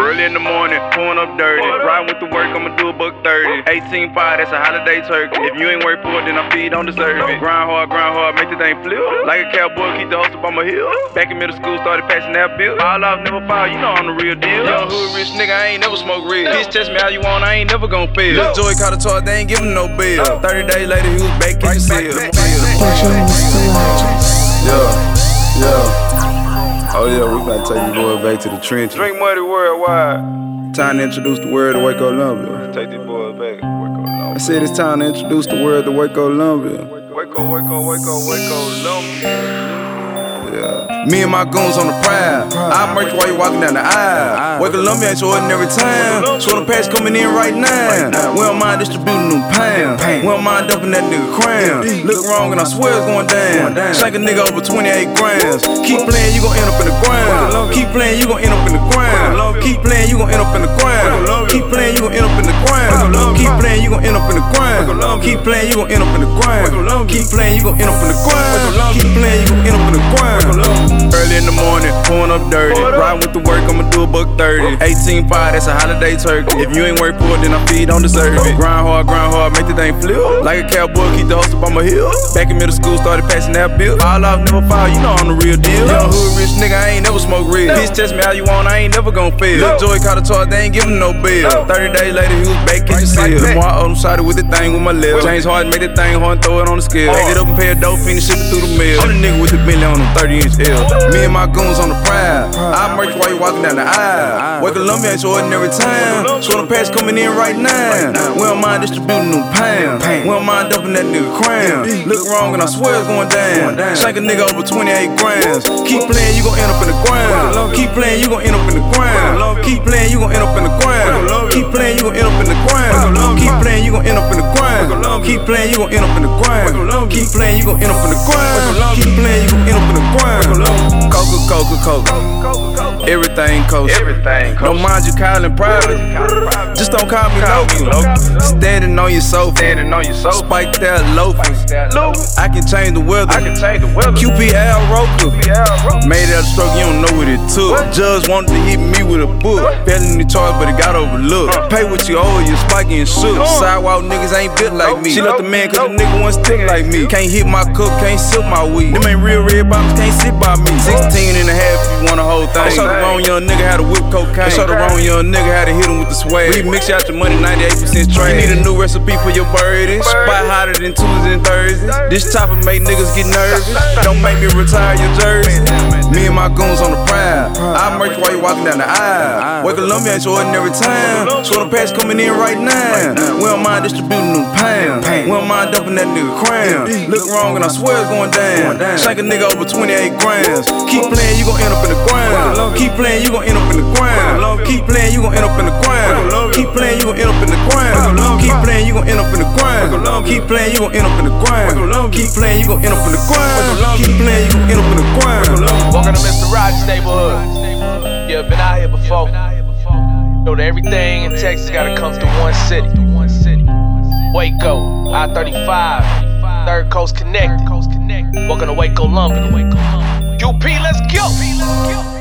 Early in the morning, pulling up dirty. Riding with the work, I'ma do $130. 18.5, that's a holiday turkey. If you ain't work for it, then I feed on deserve it. Grind hard, make the thing flip. Like a cowboy, keep the hustle on my heel. Back in middle school, started passing that bill. All off, never fall, you know I'm the real deal. Young hood rich nigga, I ain't never smoke real. Bitch test me how you want, I ain't never gon' fail. Lil' Joey caught a toy, they ain't giving no bill. 30 days later, he was back in the seal. Oh yeah, we about to take the boy back to the trenches. Drink Muddy worldwide. Time to introduce the word to Waco Lumberville. Take these boys back. Waco Lumberville. I said it's time to introduce the word to Waco Lumberville. Waco Lumberville. Yeah. Me and my goons on the pride. I murk you while you walking down the aisle. Waco Lumberville ain't your ordinary time. So the patch coming in right now. We don't mind distributing them pounds. We don't mind dumping that nigga crown. Look wrong and I swear it's going down. Shank a nigga over 28 grams. Keep playing, you gon' end up in the ground. Keep playing, you gon' end up in the ground. Keep playing, you gon' end up in the ground. Keep playing, you gon' end up in the ground. Keep playing, you gon' end up in the ground. Keep playing, you gon' end up in the ground. Keep playing, you gon' end up in the ground. Keep playing, you gon' end up in the ground. Early in the morning, pulling up dirty. Riding with the work, I'ma do $130. 18.5, that's a holiday turkey. If you ain't work for it, then I feed on deserve it. Grind hard, make the thing flip. Like a cowboy, keep the hustle on my heel. Back in middle school, started passing that bill. All off, never fall, you know I'm the real deal. Young hood rich nigga, I ain't never smoke real. Bitch test me how you want, I ain't never gon' fail. Lil' Joey caught a toy, they ain't giving no bill. 30 days later, he was back in the seal. More on shot with the thing with my left. James Harden made the thing hard and throw it on the scale. Back it up and pay a dope, finish ship it through the mail. I'm the nigga with the Bentley on them 30-inch L. Me and my goons on the pride. I murk you while you walking down the aisle. Waco Lumberville ain't your ordinary time. So the patch coming in right now. We don't mind distributing them pounds. We don't mind dumping that nigga crown. Look wrong and I swear it's going down. Shank a nigga over 28 grams. Keep playing, you gon' end up in the ground. Keep playing, you gon' end up in the ground. Keep playing, you gon' end up in the ground. Keep playing, you gon' end up in the ground. Keep playing, you gon' end up in the ground. Keep playing, you gon' end up in the ground. Keep playing, you gon' end up in the ground. Keep playing, you gon' end up in the ground. Coca. Everything coast. Don't mind you calling private. Just don't call me local. Standing on your sofa. Spike that loafers. I can change the weather. QPL Roku. Made out of stroke, you don't know what it took. Judge wanted to hit me with a book. Felony charge, but it got overlooked. Pay what you owe, you spiky and shook. Sidewalk niggas ain't built like me. She left the man cause the nigga wasn't stick like me. Can't hit my cup, can't sip my weed. Them ain't real red bottles, can't sit by me. 16 and a half if you want a whole thing. They show the wrong young nigga how to whip cocaine. They show the wrong young nigga how to hit him with the swag. Remix out your money, 98% trade. You need a new recipe for your birdies. Spot hotter than Tuesdays and Thursdays. This chopper make niggas get nervous. Don't make me retire your jersey. Me and my goons on the pride. I murk you while you walking down the aisle. Waco Lumberville ain't your ordinary time. So the patch coming in right now. We don't mind distributing them pounds. We don't mind dumping that nigga crown. Look wrong and I swear it's going down. Shank a nigga over 28 grams. Keep playing, you gon' end up in the ground. Keep playing, you gon' end up in the ground. Keep playing, you gon' end up in the ground. Keep playing, you gon' end up in the ground. Keep playing, you gon' end up in the ground. Keep playing, you gon' end up in the ground. Keep playing, you gon' end up in the ground. Keep playing, you gon' end up in the ground. Walking to Mr. Rogers' neighborhood. Yeah, been out here before. Know that everything in Texas gotta come through one city. Waco, I-35, Third Coast Connected. Walking to Waco Lumberville. UP, let's go.